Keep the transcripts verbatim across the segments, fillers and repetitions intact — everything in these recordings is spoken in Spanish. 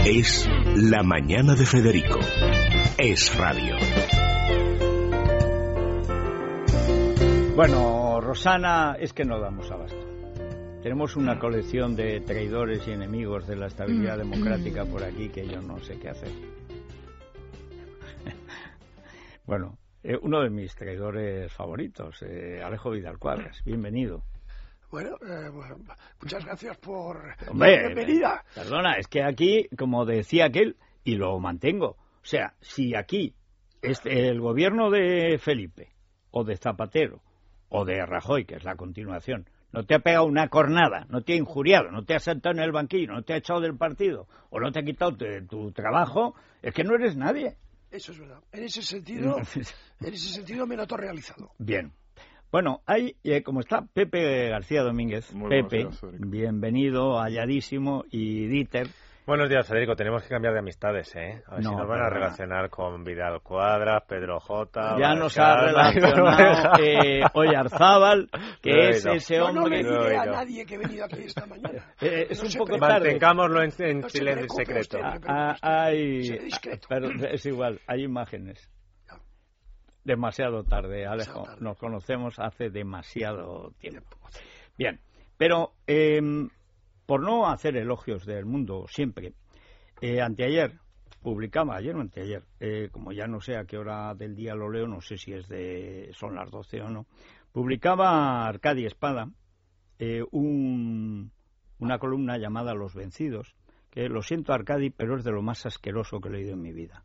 Es La Mañana de Federico. Es radio. Bueno, Rosana, es que no damos abasto. Tenemos una colección de traidores y enemigos de la estabilidad democrática por aquí que yo no sé qué hacer. Bueno, eh, uno de mis traidores favoritos, eh, Alejo Vidal Cuadras. Bienvenido. Bueno, eh, bueno, muchas gracias por Hombre, la bienvenida. Eh, perdona, es que aquí, como decía aquel, y lo mantengo, o sea, si aquí este, el gobierno de Felipe, o de Zapatero, o de Rajoy, que es la continuación, no te ha pegado una cornada, no te ha injuriado, no te ha sentado en el banquillo, no te ha echado del partido, o no te ha quitado tu, tu trabajo, es que no eres nadie. Eso es verdad. En ese sentido, en ese sentido me noto realizado. Bien. Bueno, hay, eh, como está Pepe García Domínguez, Muy Pepe, días, bienvenido, halladísimo, y Dieter. Buenos días, Federico. Tenemos que cambiar de amistades, ¿eh? A ver No, si nos van a perdona. relacionar con Vidal Cuadras, Pedro J. Ya nos ha Bascal, relacionado eh, Oyarzábal, que Lo he es oído. ese Yo no hombre... le Lo he diré a oído. nadie que he venido aquí esta mañana. Eh, es No un se poco preocupe. tarde. Mantengámoslo en, en No se silencio preocupe secreto. usted. Ah, Pero ah, usted, hay, sea discreto. pero es igual, hay imágenes. Demasiado tarde, Alejo. Demasiado tarde. Nos conocemos hace demasiado tiempo. Bien, pero eh, por no hacer elogios del mundo siempre, eh, anteayer publicaba, ayer o anteayer, eh, como ya no sé a qué hora del día lo leo, no sé si es de son las doce o no, publicaba Arcadi Espada eh, un, una columna llamada Los Vencidos, que lo siento, Arcadi, pero es de lo más asqueroso que he leído en mi vida,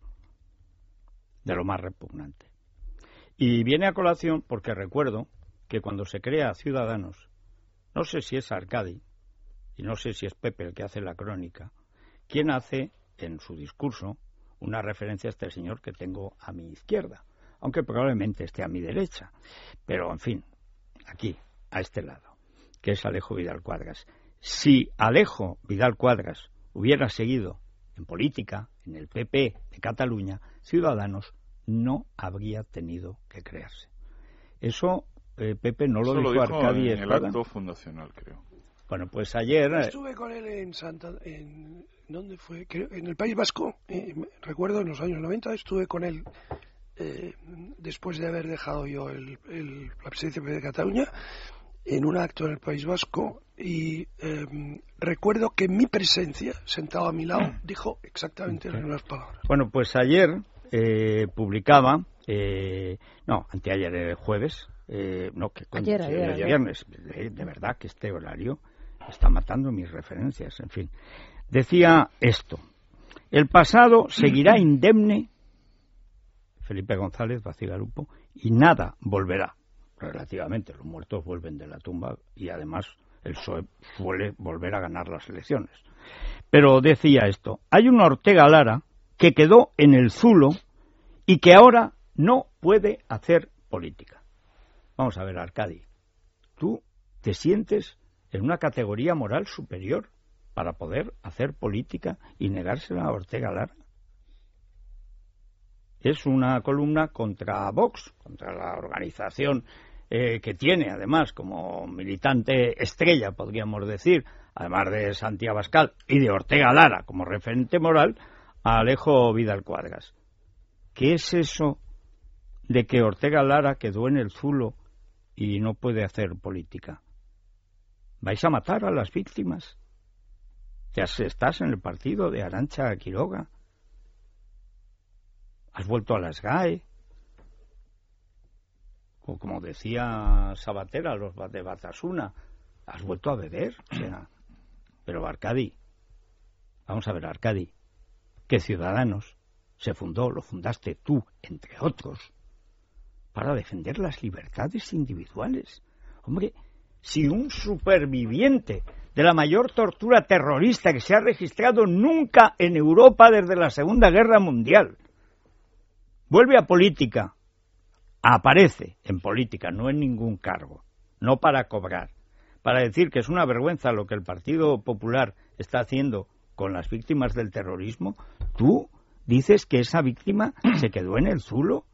de lo más repugnante. Y viene a colación porque recuerdo que cuando se crea Ciudadanos, no sé si es Arcadi, y no sé si es Pepe el que hace la crónica, quien hace en su discurso una referencia a este señor que tengo a mi izquierda, aunque probablemente esté a mi derecha, pero en fin, aquí, a este lado, que es Alejo Vidal Cuadras. Si Alejo Vidal Cuadras hubiera seguido en política, en el P P de Cataluña, Ciudadanos no habría tenido que crearse. Eso, eh, Pepe, no lo Eso dijo, lo dijo Arcadi en el Espada. acto fundacional, creo. Bueno, pues ayer... Yo eh, estuve con él en Santa... En, ¿Dónde fue? Creo, en el País Vasco. Eh, me- recuerdo, en los años noventa, estuve con él eh, después de haber dejado yo el, el, la presidencia de Cataluña en un acto en el País Vasco y eh, recuerdo que mi presencia, sentado a mi lado, dijo exactamente las mismas palabras. Bueno, pues ayer eh, publicaba, eh, no, anteayer, el jueves, eh, no, que coño, Ayer, sí, ayer, el ayer. viernes, de, de verdad que este horario está matando mis referencias, en fin. Decía esto: el pasado seguirá indemne, Felipe González Bacigalupo, y nada volverá. Relativamente, los muertos vuelven de la tumba y además el P S O E suele volver a ganar las elecciones. Pero decía esto: hay una Ortega Lara que quedó en el zulo y que ahora no puede hacer política. Vamos a ver, Arcadi, ¿tú te sientes en una categoría moral superior para poder hacer política y negársela a Ortega Lara? Es una columna contra Vox, contra la organización eh, que tiene, además, como militante estrella, podríamos decir, además de Santiago Abascal y de Ortega Lara como referente moral, a Alejo Vidal Cuadras. ¿Qué es eso de que Ortega Lara quedó en el zulo y no puede hacer política? ¿Vais a matar a las víctimas? ¿Ya estás en el partido de Arantxa Quiroga? ¿Has vuelto a las G A E? O como decía Sabatera, los de Batasuna, ¿has vuelto a beber? O sea, pero Arcadi, vamos a ver, Arcadi, que Ciudadanos se fundó, lo fundaste tú, entre otros, para defender las libertades individuales. Hombre, si un superviviente de la mayor tortura terrorista que se ha registrado nunca en Europa desde la Segunda Guerra Mundial vuelve a política, aparece en política, no en ningún cargo, no para cobrar, para decir que es una vergüenza lo que el Partido Popular está haciendo con las víctimas del terrorismo, tú dices que esa víctima se quedó en el zulo.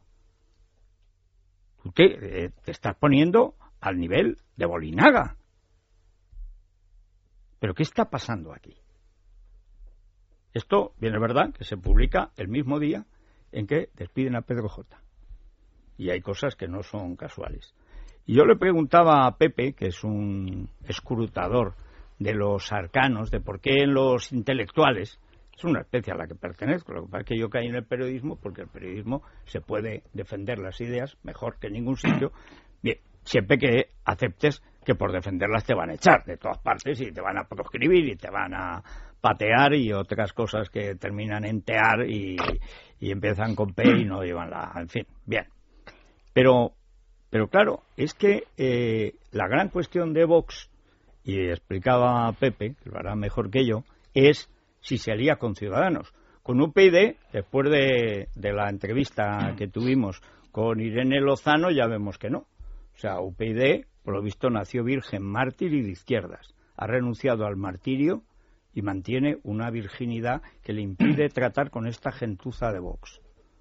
Tú te, eh, te estás poniendo al nivel de Bolinaga. ¿Pero qué está pasando aquí? Esto, bien es verdad, que se publica el mismo día en que despiden a Pedro J. Y hay cosas que no son casuales. Y yo le preguntaba a Pepe, que es un escrutador de los arcanos, de por qué en los intelectuales, es una especie a la que pertenezco, lo que pasa es que yo caí en el periodismo, porque el periodismo se puede defender las ideas mejor que en ningún sitio, bien, siempre que aceptes que por defenderlas te van a echar de todas partes y te van a proscribir y te van a patear y otras cosas que terminan en tear y, y empiezan con P y no llevan la... En fin, bien. Pero, pero claro, es que eh, la gran cuestión de Vox, y explicaba Pepe, que lo hará mejor que yo, es si se alía con Ciudadanos. Con U P y, después de, de la entrevista que tuvimos con Irene Lozano, ya vemos que no. O sea, U P y, por lo visto, nació virgen, mártir y de izquierdas. Ha renunciado al martirio y mantiene una virginidad que le impide tratar con esta gentuza de Vox.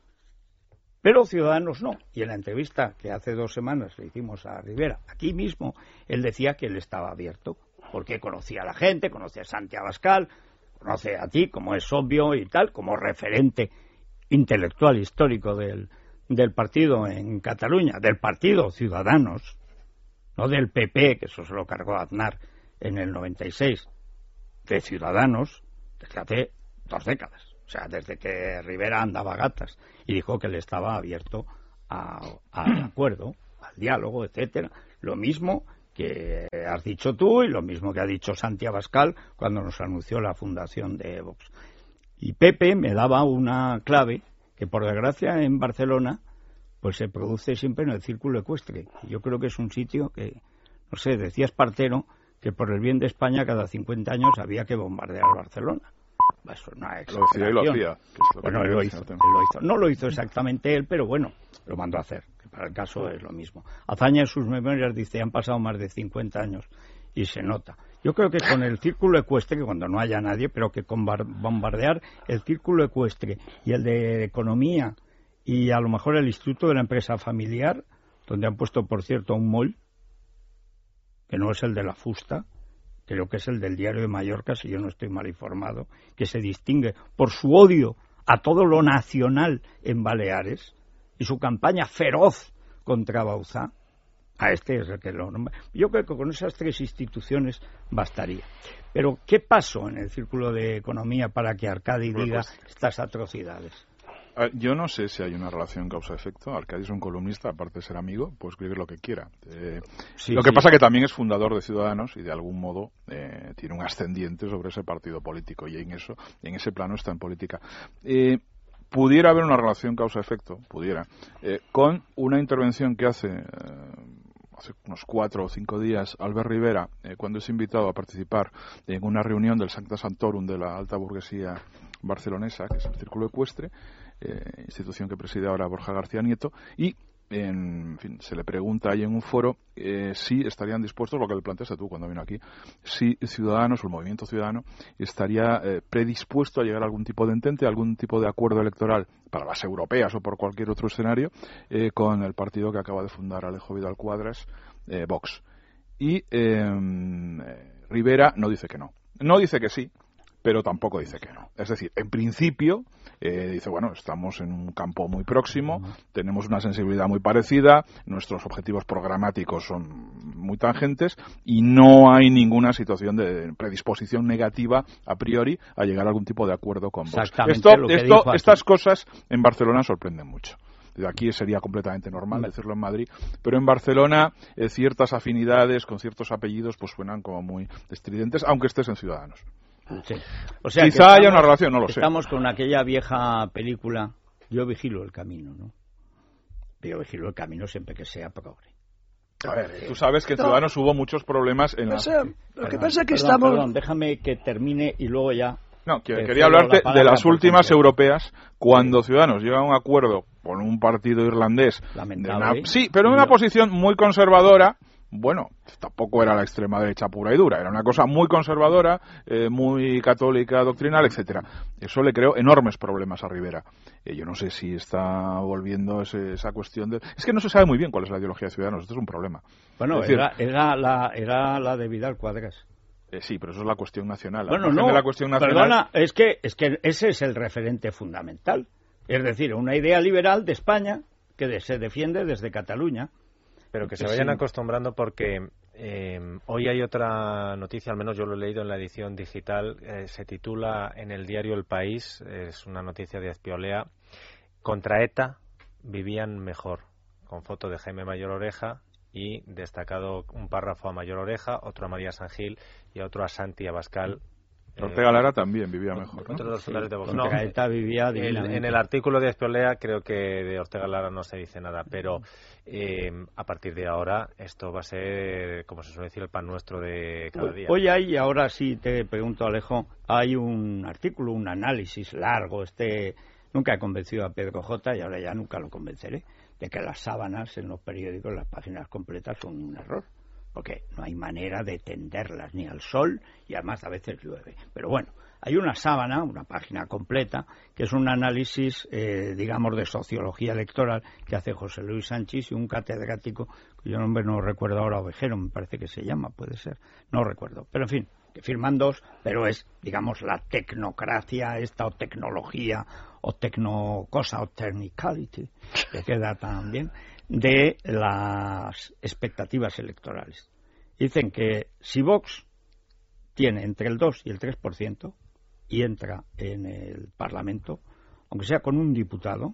Pero Ciudadanos no. Y en la entrevista que hace dos semanas le hicimos a Rivera, aquí mismo, él decía que él estaba abierto, porque conocía a la gente, conocía a Santi Abascal, conoce a ti, como es obvio y tal, como referente intelectual histórico del, del partido en Cataluña, del partido Ciudadanos, no del P P, que eso se lo cargó Aznar en el noventa y seis, de Ciudadanos, desde hace dos décadas. O sea, desde que Rivera andaba a gatas y dijo que le estaba abierto al acuerdo, al diálogo, etcétera. Lo mismo que has dicho tú y lo mismo que ha dicho Santi Abascal cuando nos anunció la fundación de Vox. Y Pepe me daba una clave que, por desgracia, en Barcelona pues se produce siempre en el Círculo Ecuestre. Yo creo que es un sitio que, no sé, decía Espartero que por el bien de España cada cincuenta años había que bombardear Barcelona. Eso no es lo decía y lo hacía. Lo bueno, él lo, hizo, él lo hizo. No lo hizo exactamente él, pero bueno, lo mandó a hacer. Que para el caso es lo mismo. Azaña en sus memorias dice, han pasado más de cincuenta años y se nota. Yo creo que con el Círculo Ecuestre, que cuando no haya nadie, pero que con bombardear el Círculo Ecuestre y el de Economía y a lo mejor el Instituto de la Empresa Familiar, donde han puesto, por cierto, un mall, que no es el de la Fusta, creo que es el del Diario de Mallorca, si yo no estoy mal informado, que se distingue por su odio a todo lo nacional en Baleares y su campaña feroz contra Bauzá. A este es el que lo nombra. Yo creo que con esas tres instituciones bastaría. Pero, ¿qué pasó en el Círculo de Economía para que Arcadi diga estas atrocidades? Yo no sé si hay una relación causa-efecto. Arcadi es un columnista, aparte de ser amigo, puede escribir lo que quiera. Eh, sí, lo que sí. pasa que también es fundador de Ciudadanos y de algún modo eh, tiene un ascendiente sobre ese partido político y en eso, en ese plano está en política. Eh, pudiera haber una relación causa-efecto, pudiera, eh, con una intervención que hace... Eh, hace unos cuatro o cinco días, Albert Rivera, eh, cuando es invitado a participar en una reunión del Sancta Sanctorum de la alta burguesía barcelonesa, que es el Círculo Ecuestre, eh, institución que preside ahora Borja García Nieto, y en, en fin, se le pregunta ahí en un foro eh, si estarían dispuestos, lo que le planteaste tú cuando vino aquí, si Ciudadanos o el Movimiento Ciudadano estaría eh, predispuesto a llegar a algún tipo de entente, a algún tipo de acuerdo electoral para las europeas o por cualquier otro escenario eh, con el partido que acaba de fundar Alejo Vidal Cuadras, eh, Vox. Y eh, Rivera no dice que no. No dice que sí, pero tampoco dice que no. Es decir, en principio eh, dice, bueno, estamos en un campo muy próximo, tenemos una sensibilidad muy parecida, nuestros objetivos programáticos son muy tangentes y no hay ninguna situación de predisposición negativa a priori a llegar a algún tipo de acuerdo con Vox. Esto, lo que esto, dijo estas cosas en Barcelona sorprenden mucho. De aquí sería completamente normal decirlo en Madrid, pero en Barcelona eh, ciertas afinidades con ciertos apellidos pues suenan como muy estridentes, aunque estés en Ciudadanos. Sí. O sea, quizá estamos, haya una relación, no lo sé. Estamos con aquella vieja película, Yo vigilo el camino, ¿no? Yo vigilo el camino siempre que sea progre. A ver, tú sabes que en Ciudadanos hubo muchos problemas en la... O sea, lo perdón, que pasa es que perdón, estamos... Perdón, déjame que termine y luego ya... No, que, eh, quería hablarte de las últimas porque... europeas, cuando Ciudadanos llega a un acuerdo con un partido irlandés. Lamentable. Una, sí, pero en una posición muy conservadora. Bueno, tampoco era la extrema derecha pura y dura, era una cosa muy conservadora, eh, muy católica, doctrinal, etcétera. Eso le creó enormes problemas a Rivera. Eh, yo no sé si está volviendo ese, esa cuestión de... Es que no se sabe muy bien cuál es la ideología de Ciudadanos, esto es un problema. Bueno, es decir... era, era, la, era la de Vidal Cuadras. Eh, sí, pero eso es la cuestión nacional. Bueno, Al margen no, de la cuestión nacional... perdona, es que, es que ese es el referente fundamental. Es decir, una idea liberal de España que de, se defiende desde Cataluña. Pero que se Sí. vayan acostumbrando porque eh, hoy hay otra noticia, al menos yo lo he leído en la edición digital, eh, se titula en el diario El País, es una noticia de Azpiolea, contra ETA vivían mejor, con foto de Jaime Mayor Oreja y destacado un párrafo a Mayor Oreja, otro a María San Gil y otro a Santi Abascal. Ortega eh, Lara también vivía mejor, ¿no? Otros dos fundadores de Vox. Contra No, ETA vivía el- divinamente. en el artículo de Azpiolea creo que de Ortega Lara no se dice nada, pero eh, a partir de ahora esto va a ser, como se suele decir, el pan nuestro de cada día. Hoy hay, y ahora sí te pregunto, Alejo, hay un artículo, un análisis largo, este nunca he convencido a Pedro J y ahora ya nunca lo convenceré, de que las sábanas en los periódicos, las páginas completas son un error, porque no hay manera de tenderlas ni al sol y además a veces llueve. Pero bueno, hay una sábana, una página completa, que es un análisis, eh, digamos, de sociología electoral que hace José Luis Sánchez y un catedrático, cuyo nombre no recuerdo ahora, Ovejero me parece que se llama, puede ser, no recuerdo. Pero en fin, que firman dos, pero es, digamos, la tecnocracia esta o tecnología o tecno cosa o technicality, que queda tan bien, de las expectativas electorales. Dicen que si Vox tiene entre el dos y el tres por ciento y entra en el Parlamento, aunque sea con un diputado,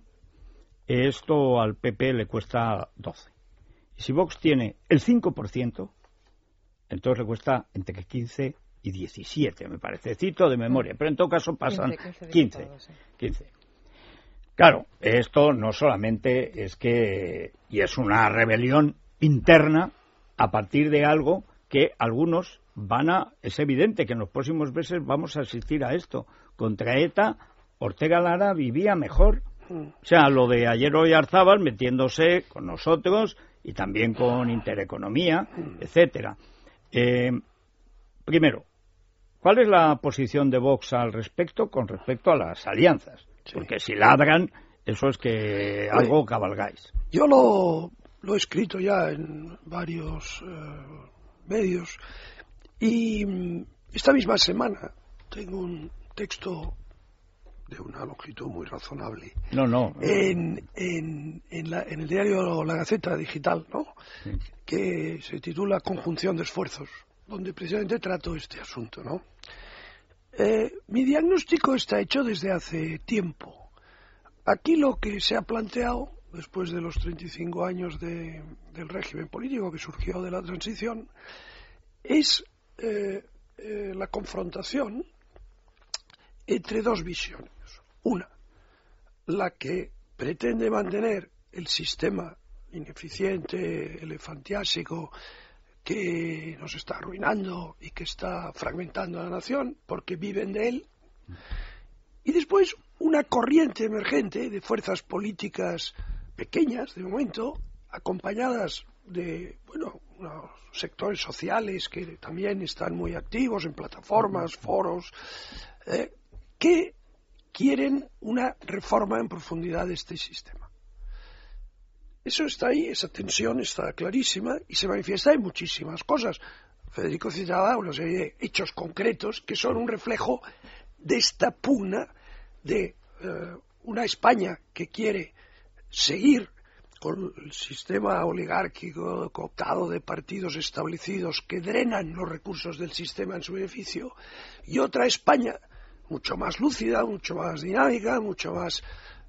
esto al P P le cuesta doce. Y si Vox tiene el cinco por ciento, entonces le cuesta entre quince y diecisiete, me parece. Cito de memoria, pero en todo caso pasan quince. quince. Claro, esto no solamente es que, y es una rebelión interna a partir de algo que algunos van a, es evidente que en los próximos meses vamos a asistir a esto. Contra ETA, Ortega Lara vivía mejor. O sea, lo de ayer hoy Arzábal metiéndose con nosotros y también con Intereconomía, etcétera. Eh, primero, ¿cuál es la posición de Vox al respecto con respecto a las alianzas? Sí. Porque si ladran, eso es que algo cabalgáis. Yo lo, lo he escrito ya en varios eh, medios y esta misma semana tengo un texto de una longitud muy razonable. No, no. En, en, en, la, en el diario La Gaceta Digital, ¿no? Sí. Que se titula Conjunción de Esfuerzos, donde precisamente trato este asunto, ¿no? Eh, mi diagnóstico está hecho desde hace tiempo. Aquí lo que se ha planteado, después de los treinta y cinco años de, del régimen político que surgió de la transición, es eh, eh, la confrontación entre dos visiones. Una, la que pretende mantener el sistema ineficiente, elefantiásico, que nos está arruinando y que está fragmentando a la nación porque viven de él. Y después una corriente emergente de fuerzas políticas pequeñas, de momento, acompañadas de, bueno, unos sectores sociales que también están muy activos en plataformas, foros, eh, que quieren una reforma en profundidad de este sistema. Eso está ahí, esa tensión está clarísima y se manifiesta en muchísimas cosas. Federico citaba una serie de hechos concretos que son un reflejo de esta pugna de eh, una España que quiere seguir con el sistema oligárquico cooptado de partidos establecidos que drenan los recursos del sistema en su beneficio, y otra España mucho más lúcida, mucho más dinámica, mucho más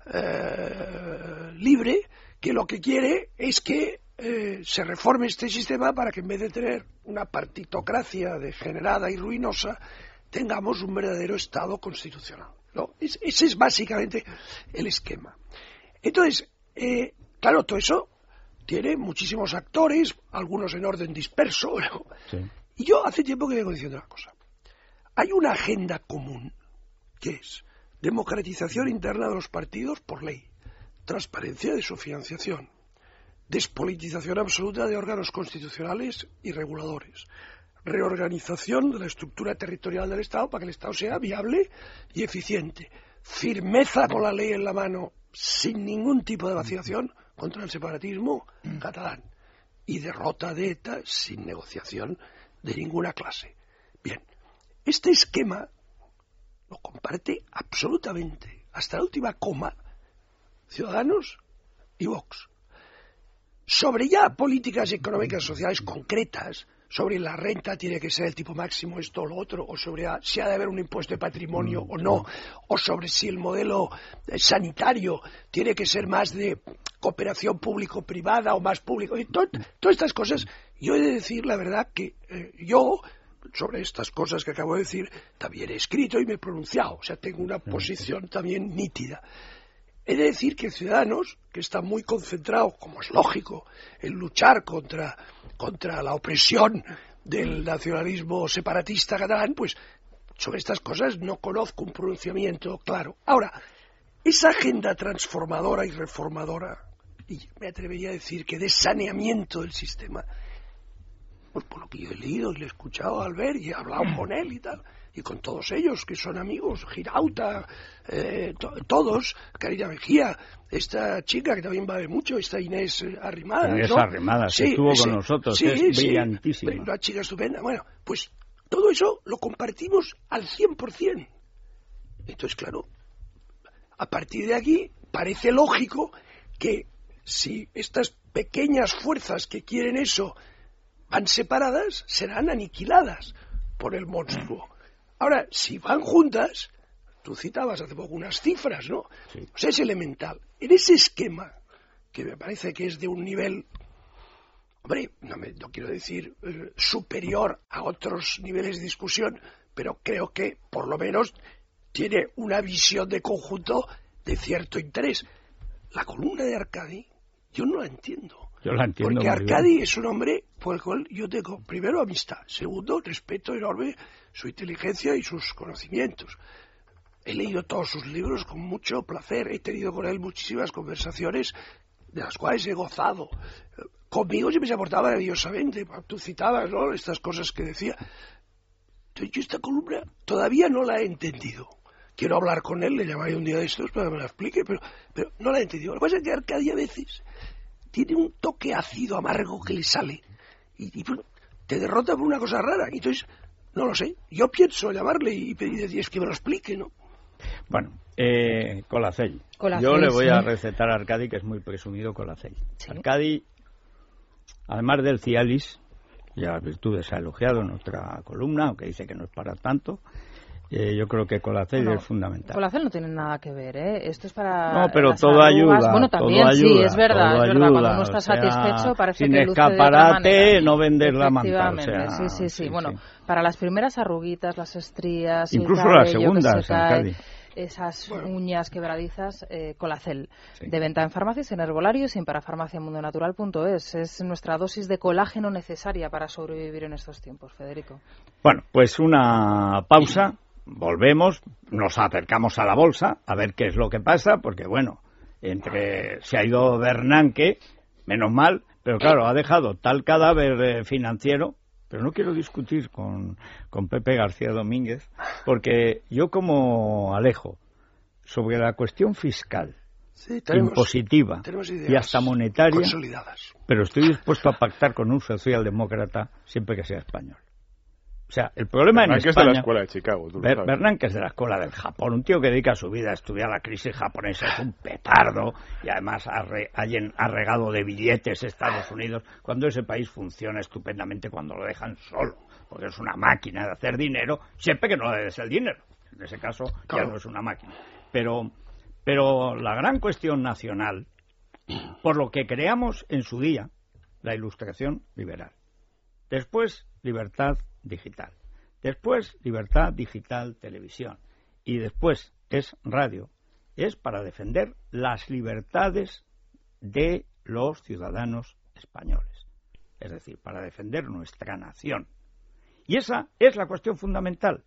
eh, libre, que lo que quiere es que eh, se reforme este sistema para que en vez de tener una partitocracia degenerada y ruinosa, tengamos un verdadero Estado constitucional, ¿no? Es, ese es básicamente el esquema. Entonces, eh, claro, todo eso tiene muchísimos actores, algunos en orden disperso, ¿no? Sí. Y yo hace tiempo que vengo diciendo una cosa. Hay una agenda común, que es democratización interna de los partidos por ley, transparencia de su financiación, despolitización absoluta de órganos constitucionales y reguladores, reorganización de la estructura territorial del Estado para que el Estado sea viable y eficiente, firmeza con la ley en la mano, sin ningún tipo de vacilación, contra el separatismo catalán, y derrota de ETA sin negociación de ninguna clase. Bien, este esquema lo comparte absolutamente, hasta la última coma, Ciudadanos y Vox. Sobre ya políticas económicas sociales concretas, sobre la renta tiene que ser el tipo máximo, esto o lo otro, o sobre si ha de haber un impuesto de patrimonio o no, o sobre si el modelo sanitario tiene que ser más de cooperación público-privada o más público, y to- todas estas cosas, yo he de decir la verdad que eh, yo, sobre estas cosas que acabo de decir, también he escrito y me he pronunciado, o sea, tengo una posición también nítida. He de decir que Ciudadanos, que está muy concentrado, como es lógico, en luchar contra, contra la opresión del nacionalismo separatista catalán, pues sobre estas cosas no conozco un pronunciamiento claro. Ahora, esa agenda transformadora y reformadora, y me atrevería a decir que de saneamiento del sistema, pues por lo que yo he leído y le he escuchado a Albert y he hablado con él y tal, y con todos ellos que son amigos, Girauta, eh, to- todos, Karina Mejía, esta chica que también va a ver mucho, esta Inés Arrimadas, Inés ¿no? Arrimadas, que estuvo con nosotros, que es brillantísima. Una chica estupenda. Bueno, pues todo eso lo compartimos al cien por ciento. Entonces, claro, a partir de aquí parece lógico que si estas pequeñas fuerzas que quieren eso van separadas, serán aniquiladas por el monstruo. Ahora, si van juntas, tú citabas hace poco unas cifras, ¿no? Sí. O sea, es elemental. En ese esquema, que me parece que es de un nivel, hombre, no, me, no quiero decir eh, superior a otros niveles de discusión, pero creo que, por lo menos, tiene una visión de conjunto de cierto interés. La columna de Arcadi, yo no la entiendo. Yo la entiendo. Porque muy Arcadi bien. es un hombre por el cual yo tengo, primero, amistad. Segundo, respeto enorme su inteligencia y sus conocimientos. He leído todos sus libros con mucho placer. He tenido con él muchísimas conversaciones de las cuales he gozado. Conmigo siempre se aportaba maravillosamente. Tú citabas, ¿no?, estas cosas que decía. Entonces yo esta columna todavía no la he entendido. Quiero hablar con él, le llamaré un día de estos para que me la explique, pero, pero no la he entendido. Lo que pasa es que Arcadi a veces tiene un toque ácido, amargo que le sale y, y te derrota por una cosa rara. Entonces, no lo sé. Yo pienso llamarle y pedir es que me lo explique, ¿no? Bueno, eh, Colacell. Colacell, Yo le voy sí. a recetar a Arcadi, que es muy presumido Colacell. Sí. Arcadi, además del Cialis, y a las virtudes ha elogiado en otra columna, aunque dice que no es para tanto, eh, yo creo que Colacell Bueno, es fundamental. Colacell no tiene nada que ver, ¿eh? Esto es para No, pero las todo arrugas. ayuda. Bueno, también todo sí, ayuda, es verdad, todo es verdad. Cuando ayuda, uno está o sea, satisfecho parece sin que luce de otra escaparate, manera. no vender la manta, o Efectivamente, sea, sí, sí, sí. sí, Bueno, sí. para las primeras arruguitas, las estrías, Incluso el las cabello que segundas, se cae, Arcadi. esas uñas quebradizas, eh, Colacell. Sí. De venta en farmacias, en herbolarios y en parafarmaciamundonatural punto es. Es nuestra dosis de colágeno necesaria para sobrevivir en estos tiempos, Federico. Bueno, pues una pausa, volvemos, nos acercamos a la bolsa a ver qué es lo que pasa, porque bueno, entre se ha ido Bernanke, menos mal, pero claro, ha dejado tal cadáver eh, financiero, pero no quiero discutir con, con Pepe García Domínguez, porque yo como Alejo, sobre la cuestión fiscal, Sí, tenemos, impositiva tenemos y hasta monetaria, consolidadas. pero estoy dispuesto a pactar con un socialdemócrata siempre que sea español. O sea, el problema en Bernanke es de España... la escuela de Chicago, tú lo Ber- sabes. Bernanke es de la escuela del Japón, un tío que dedica su vida a estudiar la crisis japonesa, es un petardo y además ha, re- ha llen- ha regado de billetes Estados Unidos cuando ese país funciona estupendamente cuando lo dejan solo, porque es una máquina de hacer dinero, siempre que no le des el dinero. En ese caso Claro. ya no es una máquina. Pero, pero la gran cuestión nacional, por lo que creamos en su día, la ilustración liberal. Después, libertad digital. Después, libertad digital, televisión. Y después es radio. Es para defender las libertades de los ciudadanos españoles. Es decir, para defender nuestra nación. Y esa es la cuestión fundamental.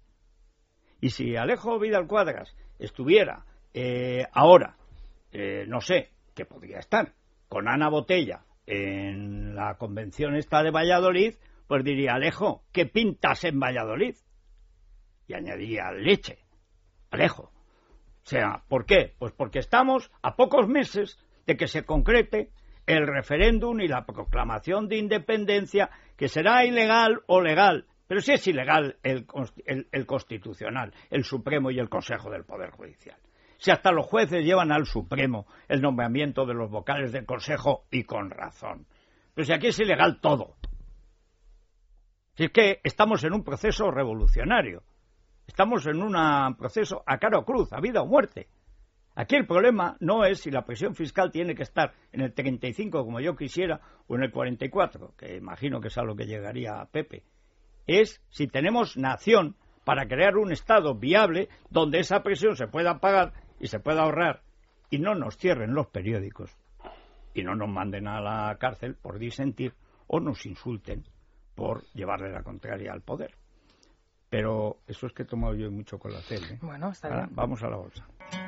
Y si Alejo Vidal Cuadras estuviera eh, ahora, eh, no sé, que podría estar, con Ana Botella en la convención esta de Valladolid, pues diría, Alejo, ¿qué pintas en Valladolid? Y añadiría, leche, Alejo. O sea, ¿por qué? Pues porque estamos a pocos meses de que se concrete el referéndum y la proclamación de independencia, que será ilegal o legal, Pero si es ilegal el, el, el Constitucional, el Supremo y el Consejo del Poder Judicial. Si hasta los jueces llevan al Supremo el nombramiento de los vocales del Consejo, y con razón. Pero si aquí es ilegal todo. Si es que estamos en un proceso revolucionario. Estamos en un proceso a cara o cruz, a vida o muerte. Aquí el problema no es si la presión fiscal tiene que estar en el treinta y cinco como yo quisiera o en el cuarenta y cuatro, que imagino que es a lo que llegaría a Pepe. Es si tenemos nación para crear un Estado viable donde esa presión se pueda pagar y se pueda ahorrar y no nos cierren los periódicos y no nos manden a la cárcel por disentir o nos insulten por llevarle la contraria al poder. Pero eso es que he tomado yo mucho colacel, ¿eh? Bueno, está Ahora, bien. vamos a la bolsa.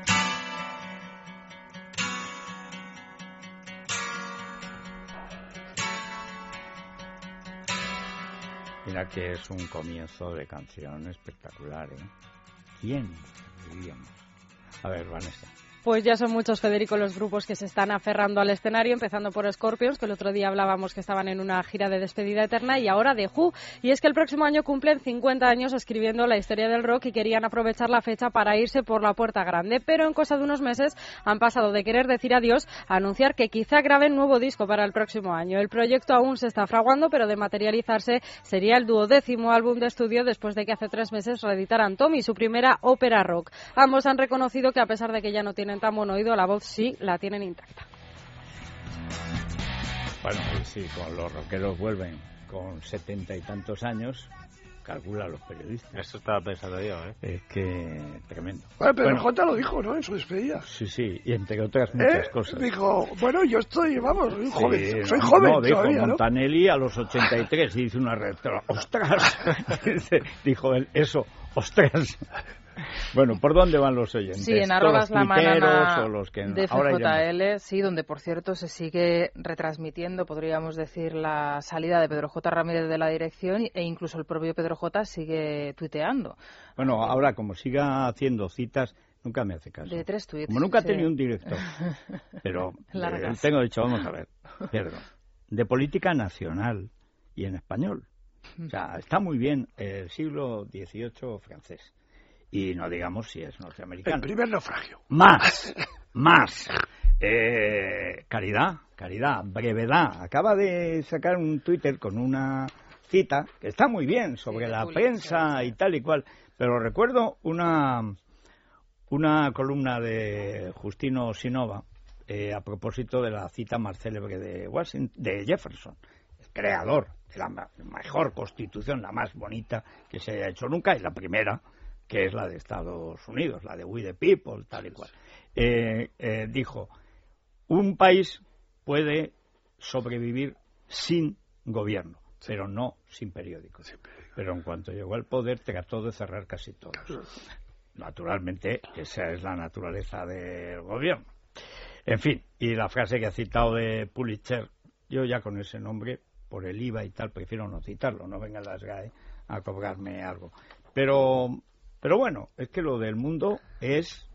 Mira que es un comienzo de canción espectacular, ¿eh? ¿Quién diríamos? A ver, Vanessa. Pues ya son muchos, Federico, los grupos que se están aferrando al escenario, empezando por Scorpions, que el otro día hablábamos que estaban en una gira de despedida eterna, y ahora The Who. Y es que el próximo año cumplen cincuenta años escribiendo la historia del rock y querían aprovechar la fecha para irse por la puerta grande. Pero en cosa de unos meses han pasado de querer decir adiós a anunciar que quizá graben nuevo disco para el próximo año. El proyecto aún se está fraguando, pero de materializarse sería el duodécimo álbum de estudio después de que hace tres meses reeditaran Tommy, su primera ópera rock. Ambos han reconocido que a pesar de que ya no tienen tan buen oído, la voz sí la tienen intacta. Bueno, sí, con los rockeros vuelven con setenta y tantos años, calcula los periodistas. Eso estaba pensando yo, ¿eh? Es que tremendo. Bueno, Pedro bueno, J lo dijo, ¿no?, en su despedida. Sí, sí, y entre otras muchas ¿Eh? cosas. Dijo, bueno, yo estoy, vamos, soy Sí, joven, soy no, joven no, dijo todavía, ¿no? Montanelli a los ochenta y tres, y dice una retro, ¡ostras! Dijo él, eso, ¡ostras! Bueno, ¿por dónde van los oyentes? Sí, en arrobas la manana o los que de ahora F J ya L, sí, donde por cierto se sigue retransmitiendo, podríamos decir, la salida de Pedro J. Ramírez de la dirección, e incluso el propio Pedro J. sigue tuiteando. Bueno, ahora como siga haciendo citas, nunca me hace caso. De tres tuits. Como nunca he sí. tenido un director. Pero eh, tengo dicho, vamos a ver, Pedro, de política nacional y en español. O sea, está muy bien el siglo dieciocho francés. Y no digamos si es norteamericano. El primer naufragio. Más, más. Eh, caridad, caridad, brevedad. Acaba de sacar un Twitter con una cita que está muy bien sobre sí, la Pulitzer, prensa sí. y tal y cual. Pero recuerdo una, una columna de Justino Sinova eh, a propósito de la cita más célebre de Washington, de Jefferson, el creador de la mejor constitución, la más bonita que se haya hecho nunca, y la primera, que es la de Estados Unidos, la de We the People, tal y cual. Eh, eh, dijo, un país puede sobrevivir sin gobierno, pero no sin periódicos. Pero en cuanto llegó al poder, trató de cerrar casi todo. Naturalmente, esa es la naturaleza del gobierno. En fin, y la frase que ha citado de Pulitzer, yo ya con ese nombre, por el I V A y tal, prefiero no citarlo, no vengan las G A E a cobrarme algo. Pero... Pero bueno, es que lo del mundo es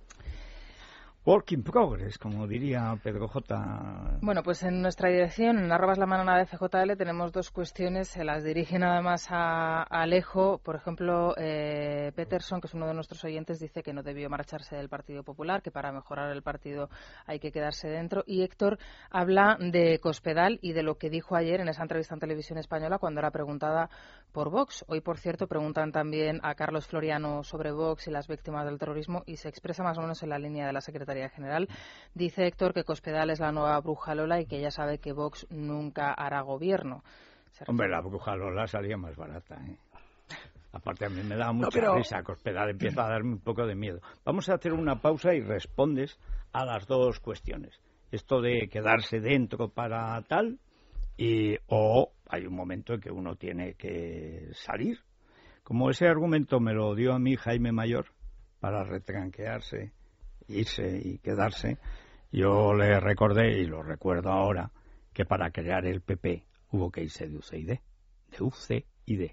work in progress, como diría Pedro J. Bueno, pues en nuestra dirección, en arrobas la manana de F J L, tenemos dos cuestiones. Se las dirigen además a, a Alejo. Por ejemplo, eh, Peterson, que es uno de nuestros oyentes, dice que no debió marcharse del Partido Popular, que para mejorar el partido hay que quedarse dentro. Y Héctor habla de Cospedal y de lo que dijo ayer en esa entrevista en Televisión Española cuando era preguntada por Vox. Hoy, por cierto, preguntan también a Carlos Floriano sobre Vox y las víctimas del terrorismo, y se expresa más o menos en la línea de la Secretaría General. Dice Héctor que Cospedal es la nueva bruja Lola y que ella sabe que Vox nunca hará gobierno. Hombre, la bruja Lola salía más barata, ¿eh? Aparte, a mí me da mucha no, pero... risa. Cospedal empieza a darme un poco de miedo. Vamos a hacer una pausa y respondes a las dos cuestiones. Esto de quedarse dentro para tal, y o hay un momento en que uno tiene que salir. Como ese argumento me lo dio a mí Jaime Mayor para retranquearse, irse y quedarse, yo le recordé, y lo recuerdo ahora, que para crear el P P hubo que irse de U C y D, de U C y D,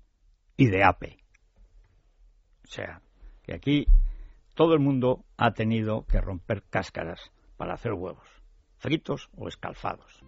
y de A P. O sea, que aquí todo el mundo ha tenido que romper cáscaras para hacer huevos, fritos o escalfados.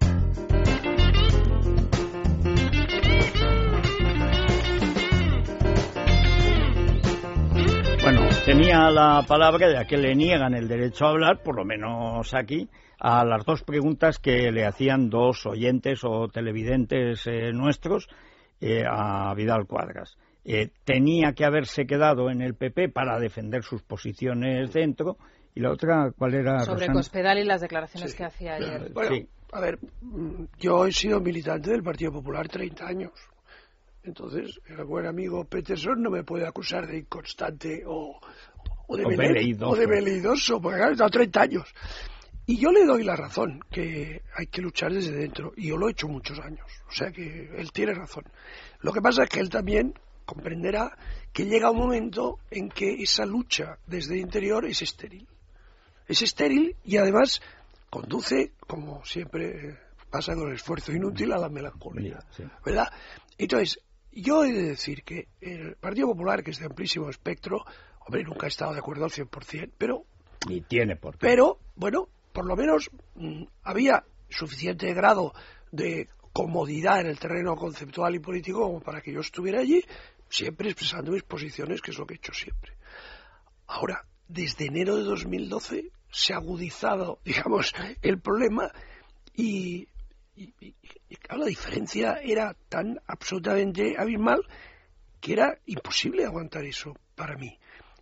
Tenía la palabra, ya que le niegan el derecho a hablar, por lo menos aquí, a las dos preguntas que le hacían dos oyentes o televidentes eh, nuestros eh, a Vidal Quadras. Eh, tenía que haberse quedado en el P P para defender sus posiciones dentro, y la otra, ¿cuál era? Sobre Rosana? Cospedal y las declaraciones Sí. que hacía ayer. Bueno, Sí. a ver, yo he sido militante del Partido Popular treinta años. Entonces, el buen amigo Peterson no me puede acusar de inconstante o, o, de, O vele- veleidoso. o de veleidoso, porque claro, he estado treinta años. Y yo le doy la razón, que hay que luchar desde dentro, y yo lo he hecho muchos años. O sea que él tiene razón. Lo que pasa es que él también comprenderá que llega un momento en que esa lucha desde el interior es estéril. Es estéril y además conduce, como siempre pasa con el esfuerzo inútil, a la melancolía, Sí. ¿verdad? Entonces, yo he de decir que el Partido Popular, que es de amplísimo espectro, hombre, nunca he estado de acuerdo al cien por ciento, pero, Y tiene por qué. pero bueno, por lo menos mm, había suficiente grado de comodidad en el terreno conceptual y político como para que yo estuviera allí, siempre expresando mis posiciones, que es lo que he hecho siempre. Ahora, desde enero de dos mil doce se ha agudizado, digamos, el problema y, y, y, y claro, la diferencia era tan absolutamente abismal que era imposible aguantar eso para mí.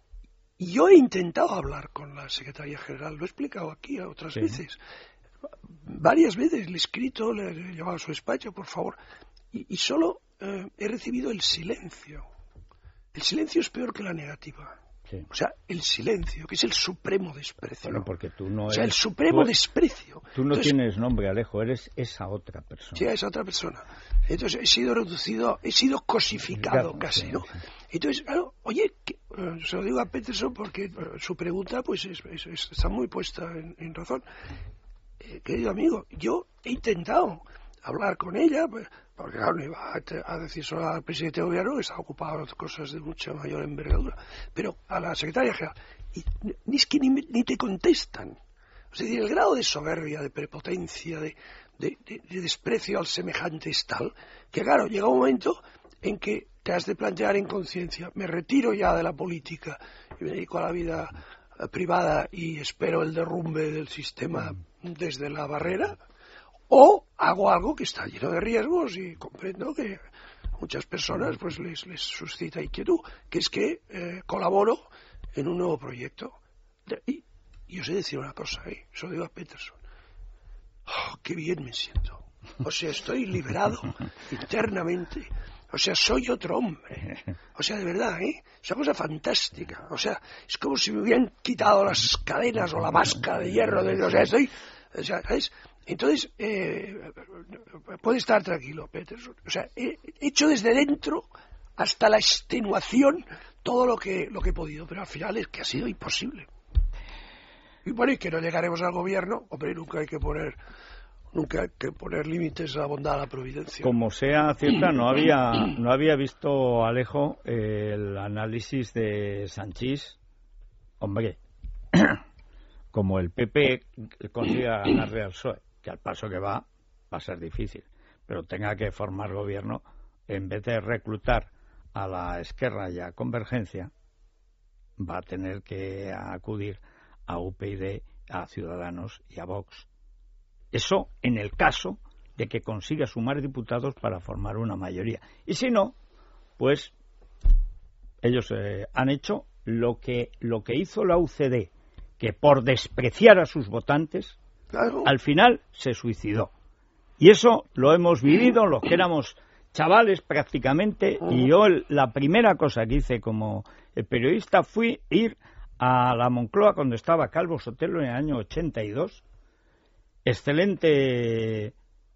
Y yo he intentado hablar con la secretaria general, lo he explicado aquí otras Sí. veces, varias veces le he escrito, le he llevado a su despacho, por favor, y, y solo eh, he recibido el silencio. El silencio es peor que la negativa. Sí. O sea, el silencio, que es el supremo desprecio. Bueno, porque tú no o sea, el eres- supremo tú- desprecio. Tú no Entonces, tienes nombre, Alejo, eres esa otra persona. sí, a esa otra persona. Entonces he sido reducido, he sido cosificado Claro, casi, sí, ¿no? sí. Entonces, claro, oye, que, eh, se lo digo a Peterson porque eh, su pregunta pues es- es- es- está muy puesta en, en razón. Eh, querido amigo, yo he intentado hablar con ella, pues, porque claro, no iba a, te- a decir solo al presidente de gobierno, que estaba ocupado en cosas de mucha mayor envergadura, pero a la secretaria general, y ni- ni es que ni, me- ni te contestan. Es decir, el grado de soberbia, de prepotencia, de, de, de- de desprecio al semejante es tal, que claro, llega un momento en que te has de plantear en conciencia, me retiro ya de la política y me dedico a la vida eh, privada y espero el derrumbe del sistema desde la barrera, o hago algo que está lleno de riesgos y comprendo que a muchas personas pues les, les suscita inquietud, que es que eh, colaboro en un nuevo proyecto. De- y, y os he de decir una cosa, ¿eh? Eso lo digo a Peterson. Oh, qué bien me siento. O sea, estoy liberado internamente. O sea, soy otro hombre. O sea, de verdad, ¿eh? Es una cosa fantástica. O sea, es como si me hubieran quitado las cadenas o la máscara de hierro. De, o sea, estoy... O sea, ¿sabes? Entonces, eh, puede estar tranquilo, Peterson. O sea, he hecho desde dentro hasta la extenuación todo lo que, lo que he podido. Pero al final es que ha sido imposible. Y bueno, y que no llegaremos al gobierno, hombre, nunca hay que poner... Nunca hay que poner límites a la bondad, a la providencia. Como sea cierta, no había no había visto, Alejo, el análisis de Sanchís. Hombre, como el P P consiga ganarle al P S O E, que al paso que va, va a ser difícil, pero tenga que formar gobierno, en vez de reclutar a la Esquerra y a Convergencia, va a tener que acudir a U P y a Ciudadanos y a Vox. Eso en el caso de que consiga sumar diputados para formar una mayoría. Y si no, pues ellos eh, han hecho lo que, lo que hizo la U C D, que por despreciar a sus votantes, Claro. al final se suicidó. Y eso lo hemos vivido los que éramos chavales prácticamente, y yo el- la primera cosa que hice como eh, periodista fue ir a la Moncloa cuando estaba Calvo Sotelo en el año ochenta y dos, excelente,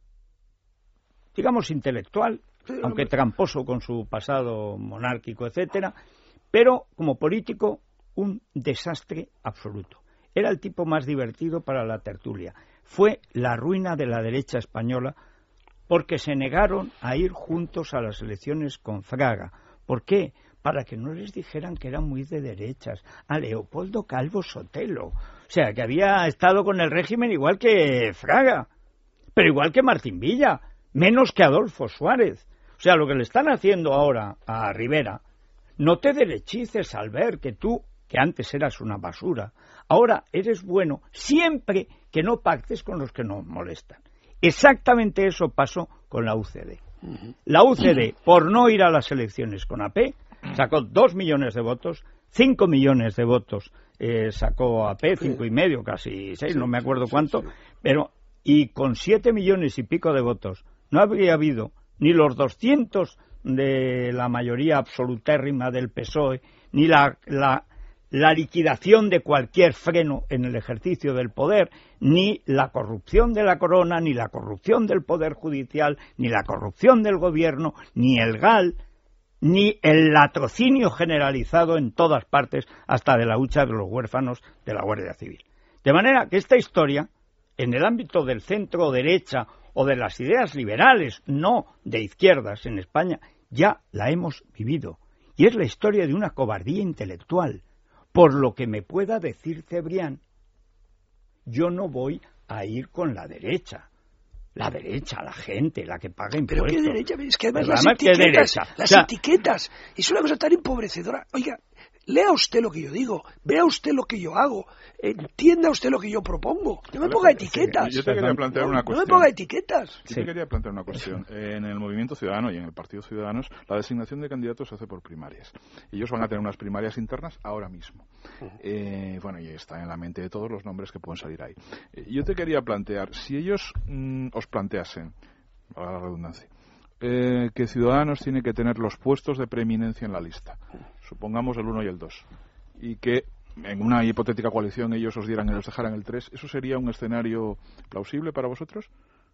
digamos, intelectual, Sí, aunque hombre. tramposo con su pasado monárquico, etcétera, pero como político un desastre absoluto. Era el tipo más divertido para la tertulia. Fue la ruina de la derecha española porque se negaron a ir juntos a las elecciones con Fraga. ¿Por qué? Para que no les dijeran que eran muy de derechas. A Leopoldo Calvo Sotelo. O sea, que había estado con el régimen igual que Fraga, pero igual que Martín Villa, menos que Adolfo Suárez. O sea, lo que le están haciendo ahora a Rivera, no te derechices al ver que tú que antes eras una basura, ahora eres bueno siempre que no pactes con los que nos molestan. Exactamente eso pasó con la U C D. La U C D, por no ir a las elecciones con A P, sacó dos millones de votos, cinco millones de votos eh, sacó A P, cinco y medio, casi seis, no me acuerdo cuánto, pero y con siete millones y pico de votos no habría habido ni los doscientos de la mayoría absolutérrima del P S O E, ni la, la, la liquidación de cualquier freno en el ejercicio del poder, ni la corrupción de la corona, ni la corrupción del poder judicial, ni la corrupción del gobierno, ni el G A L, ni el latrocinio generalizado en todas partes, hasta de la hucha de los huérfanos de la Guardia Civil. De manera que esta historia, en el ámbito del centro-derecha o de las ideas liberales, no de izquierdas en España, ya la hemos vivido. Y es la historia de una cobardía intelectual. Por lo que me pueda decir Cebrián, yo no voy a ir con la derecha. La derecha, la gente, la que paga impuestos. ¿Pero qué derecha? Es que además, Pero las además, etiquetas, las o sea, etiquetas, es una cosa tan empobrecedora. Oiga, lea usted lo que yo digo, vea usted lo que yo hago, entienda usted lo que yo propongo. No me ponga etiquetas. Yo te quería plantear una no, cuestión. No me ponga etiquetas. Yo te quería plantear una cuestión. En el Movimiento Ciudadano y en el Partido Ciudadanos, la designación de candidatos se hace por primarias. Ellos van a tener unas primarias internas ahora mismo. Eh, bueno, y está en la mente de todos los nombres que pueden salir ahí. Eh, yo te quería plantear, si ellos mm, os planteasen, a la redundancia, eh, que Ciudadanos tiene que tener los puestos de preeminencia en la lista, supongamos el uno y el dos, y que en una hipotética coalición ellos os dieran y os dejaran el tres, ¿eso sería un escenario plausible para vosotros?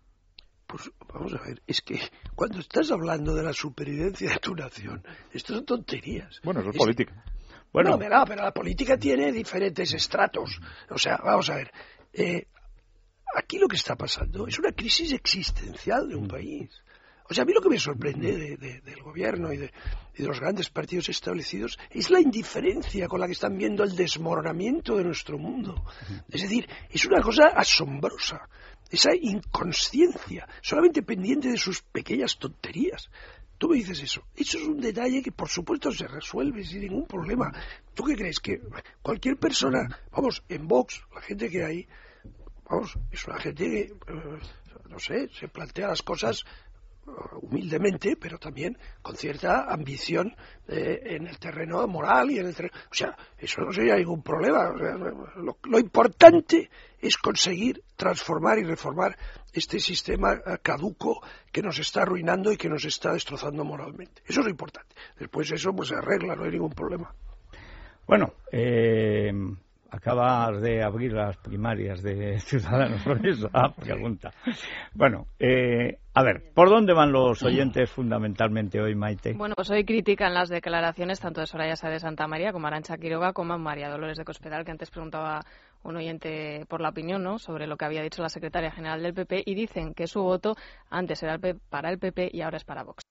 Pues vamos a ver, es que cuando estás hablando de la supervivencia de tu nación, esto son tonterías. Bueno, eso es, es política. Bueno, no, pero, pero la política tiene diferentes estratos. O sea, vamos a ver, eh, aquí lo que está pasando es una crisis existencial de un país. O sea, a mí lo que me sorprende de, de, del gobierno y de, y de los grandes partidos establecidos es la indiferencia con la que están viendo el desmoronamiento de nuestro mundo. Es decir, es una cosa asombrosa, esa inconsciencia, solamente pendiente de sus pequeñas tonterías. Tú me dices eso. Eso es un detalle que, por supuesto, se resuelve sin ningún problema. ¿Tú qué crees? Que cualquier persona, vamos, en Vox, la gente que hay, vamos, es una gente que, eh, no sé, se plantea las cosas humildemente, pero también con cierta ambición eh, en el terreno moral y en el terreno... O sea, eso no sería ningún problema. O sea, lo, lo importante es conseguir transformar y reformar este sistema caduco que nos está arruinando y que nos está destrozando moralmente. Eso es lo importante. Después eso pues se arregla, no hay ningún problema. Bueno, eh... acabas de abrir las primarias de Ciudadanos por esa pregunta. Bueno, eh, a ver, ¿por dónde van los oyentes fundamentalmente hoy, Maite? Bueno, pues hoy critican las declaraciones tanto de Soraya Sáez de Santa María como Arantxa Quiroga como a María Dolores de Cospedal, que antes preguntaba un oyente por la opinión, ¿no?, sobre lo que había dicho la secretaria general del P P, y dicen que su voto antes era para el P P y ahora es para Vox.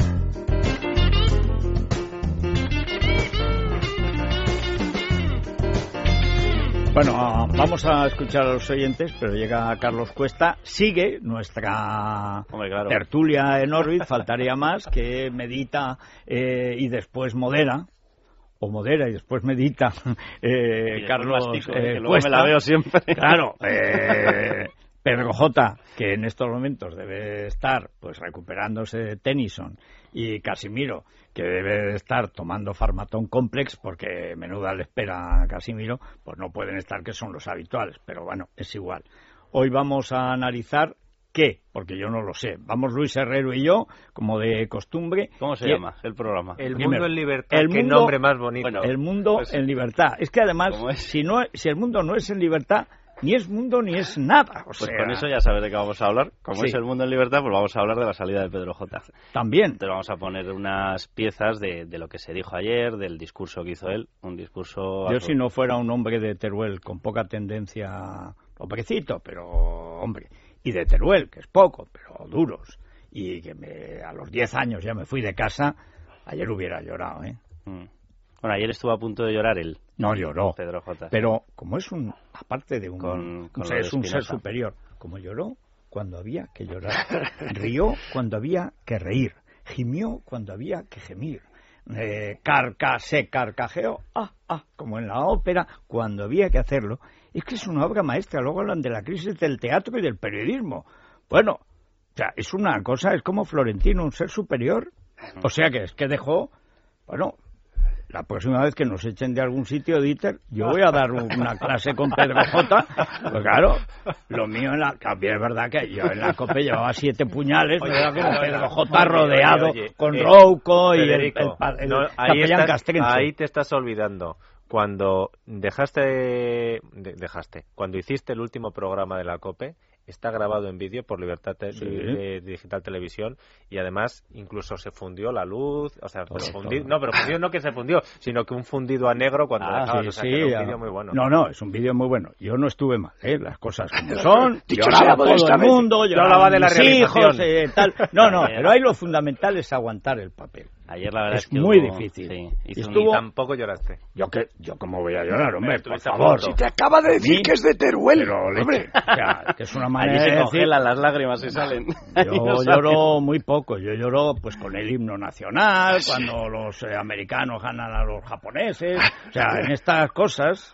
Bueno, vamos a escuchar a los oyentes, pero llega Carlos Cuesta. Sigue nuestra Hombre, claro. tertulia en Orbit, faltaría más, que medita eh, y después modera, o modera y después medita eh, Carlos mastico, eh, que luego Cuesta. Me la veo siempre. Claro, eh, Pedro J, que en estos momentos debe estar pues recuperándose de Tennyson, y Casimiro, que debe de estar tomando Farmatón Complex, porque menuda le espera a Casimiro, pues no pueden estar, que son los habituales, pero bueno, es igual. Hoy vamos a analizar qué, porque yo no lo sé. Vamos Luis Herrero y yo, como de costumbre. ¿Cómo se llama el programa? El Primero, mundo en libertad, el qué mundo, nombre más bonito. Bueno, el mundo pues, en libertad. Es que además, si, no, si el mundo no es en libertad, ni es mundo ni es nada. O pues sea, con eso ya sabes de qué vamos a hablar. Como sí. es el mundo en libertad, pues vamos a hablar de la salida de Pedro J. También. Entonces vamos a poner unas piezas de, de lo que se dijo ayer, del discurso que hizo él. Un discurso... Yo, si no fuera un hombre de Teruel con poca tendencia, hombrecito, pero hombre, y de Teruel, que es poco, pero duros, y que me, a los diez años ya me fui de casa, ayer hubiera llorado, ¿eh? Mm. Bueno, ayer estuvo a punto de llorar él. No lloró. Pedro J. Pero como es un, aparte de un, con, con o sea, es un ser superior, como lloró cuando había que llorar, rió cuando había que reír, gimió cuando había que gemir, eh, carca, se carcajeó, ah, ah, como en la ópera, cuando había que hacerlo. Es que es una obra maestra. Luego hablan de la crisis del teatro y del periodismo. Bueno, o sea, es una cosa, es como Florentino, un ser superior. O sea que es que dejó, bueno, la próxima vez que nos echen de algún sitio, Dieter, yo voy a dar una clase con Pedro J. Pues claro, lo mío en la... También es verdad que yo en la COPE llevaba siete puñales, oye, ¿verdad? Con Pedro J. rodeado, oye, oye, con eh, Rouco y el, el, el, el no, ahí capellán estás, castrense. Ahí te estás olvidando. Cuando dejaste, de, dejaste, cuando hiciste el último programa de la COPE, está grabado en vídeo por Libertad te, sí. de, de Digital Televisión y además incluso se fundió la luz, o sea, pero fundido, no, pero fundido no que se fundió, sino que un fundido a negro cuando ah, dejabas, sí, o sea, sí, que era un ya. vídeo muy bueno. No, no, es un vídeo muy bueno. Yo no estuve mal, ¿eh? Las cosas como son. Lloraba todo el mundo, yo hablaba de la realización. Hijos, eh, tal. No, no, pero ahí lo fundamental es aguantar el papel. Ayer la verdad es, es que muy hubo, difícil. Sí, y estuvo... tampoco lloraste. Yo que yo cómo voy a llorar, hombre, por favor. Si te acaba de decir ¿Sí? que es de Teruel, pero, hombre. O sea, que es una manera Allí se de congelan decir... las lágrimas y salen. Yo no lloro muy poco. Yo lloro pues con el himno nacional, cuando los eh, americanos ganan a los japoneses, o sea, en estas cosas.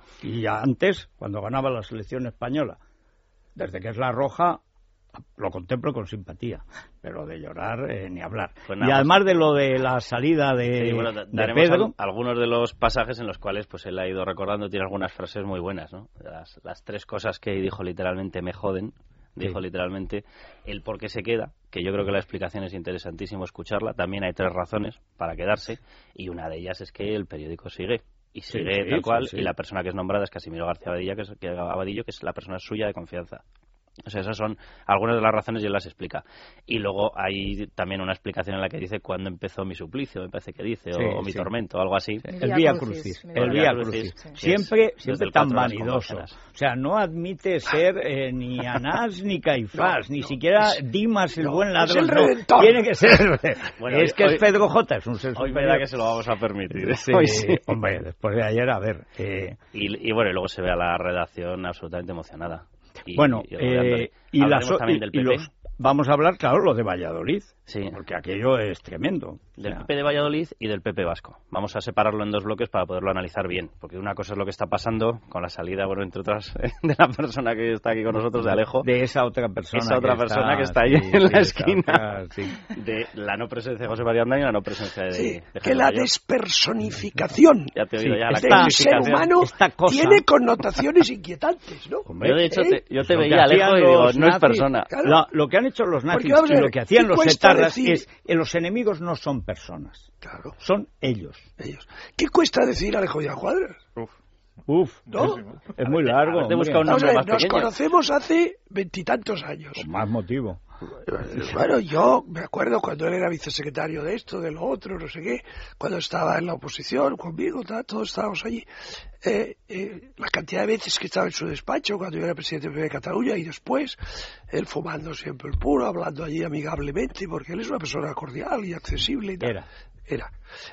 Y antes, cuando ganaba la selección española, desde que es la roja, lo contemplo con simpatía, pero de llorar eh, ni hablar. Pues nada, y además pues, de lo de la salida de, sí, bueno, de Pedro, al, algunos de los pasajes en los cuales pues él ha ido recordando, tiene algunas frases muy buenas, ¿no? Las, las tres cosas que dijo literalmente me joden, dijo sí. literalmente el por qué se queda, que yo creo que la explicación es interesantísimo escucharla. También hay tres razones para quedarse y una de ellas es que el periódico sigue. Y sigue sí, tal cual, sí, sí. y la persona que es nombrada es Casimiro García Abadillo que, es, que, Abadillo, que es la persona suya de confianza. O sea, esas son algunas de las razones y él las explica. Y luego hay también una explicación en la que dice cuándo empezó mi suplicio, me parece que dice, o, sí, o mi sí. tormento, o algo así. Sí. El Vía Crucis. El Vía Crucis. Sí. Siempre, siempre tan vanidoso. O sea, no admite ser eh, ni Anás ni Caifás, no, ni no, siquiera es, Dimas el no, buen ladrón. Es no, tiene que ser... bueno, es que hoy, es Pedro J, es un ser hoy superior. Que se lo vamos a permitir. Sí, hoy sí. Hombre, después de ayer, a ver... Eh... Y, y bueno, y luego se ve a la redacción absolutamente emocionada. Y, bueno, y, eh, y, las, y, y los, vamos a hablar, claro, lo de Valladolid, sí. porque aquello es tremendo. Del o sea. P P de Valladolid y del P P vasco. Vamos a separarlo en dos bloques para poderlo analizar bien, porque una cosa es lo que está pasando con la salida, bueno, entre otras, de la persona que está aquí con nosotros, de Alejo. De esa otra persona. Esa otra que persona está, que está ahí sí, en sí, la esquina. Otra, sí. De la no presencia de José María Andán y la no presencia de... Sí, de que la despersonificación ya te he oído, sí, ya, la del ser humano tiene connotaciones inquietantes, ¿no? Hombre, yo de hecho te, yo te veía, Alejo, y digo, no nazis, es persona. Claro. Lo, lo que han hecho los nazis y lo que hacían los etarras decir... es que los enemigos no son personas. Claro. Son ellos. ellos. ¿Qué cuesta decir Alejo y a Cuadras? Uf. Uf, ¿no? Es muy largo. Te busca un nombre o sea, más nos pequeño. Conocemos hace veintitantos años. Con más motivo. Bueno, yo me acuerdo cuando él era vicesecretario de esto, de lo otro, no sé qué, cuando estaba en la oposición conmigo, tal, todos estábamos allí. Eh, eh, la cantidad de veces que estaba en su despacho cuando yo era presidente de Cataluña y después, él fumando siempre el puro, hablando allí amigablemente, porque él es una persona cordial y accesible y tal. Era. Era.